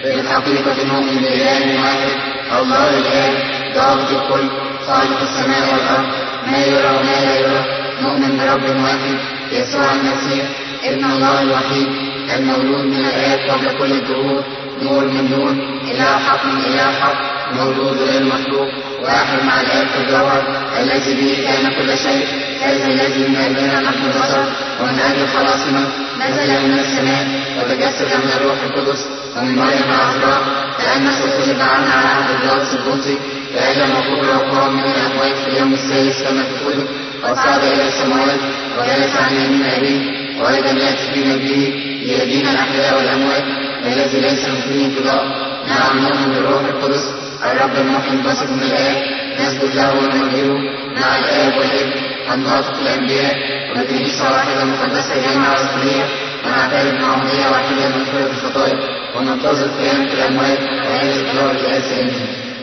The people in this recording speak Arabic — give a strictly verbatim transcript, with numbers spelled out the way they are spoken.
بالحقيقة نؤمن بإله واحد الله الآب ضابط الكل خالق السماء والأرض ما يرى وما لا يرى. نؤمن برب واحد يسوع المسيح ابن الله الوحيد المولود من الآب قبل كل الدهور نور من نور إله حق من إله حق مولود غير مخلوق واحد مع الآب في الجوهر الذي به كان كل شيء هذا الذي من أجلنا نحن البشر ومن أجل خلاصنا نزل من السماء وتجسد من الروح القدس ومن مريم العذراء تأنس وصلب عنا على عهد الجواز القدسي فأجى مقبول وقام من الأموات في اليوم الثالث كما تقول وصعد إلى السماوات وجلس عن يمين أبيه وأيضا يأتي في مجده ليدين الأحياء والأموات الذي ليس مثله انقضاء. نعم نؤمن بالروح القدس الرب المحيي البسط من الآب نسجد له ونمجده مع الآب والابن الناطق الأنبياء وكنيسة واحدة مقدسة جامعة رسولية ونعترف معمودية واحدة من مغفرة الخطايا وننتظر قيامة الأموات وعيش الدار الآتي.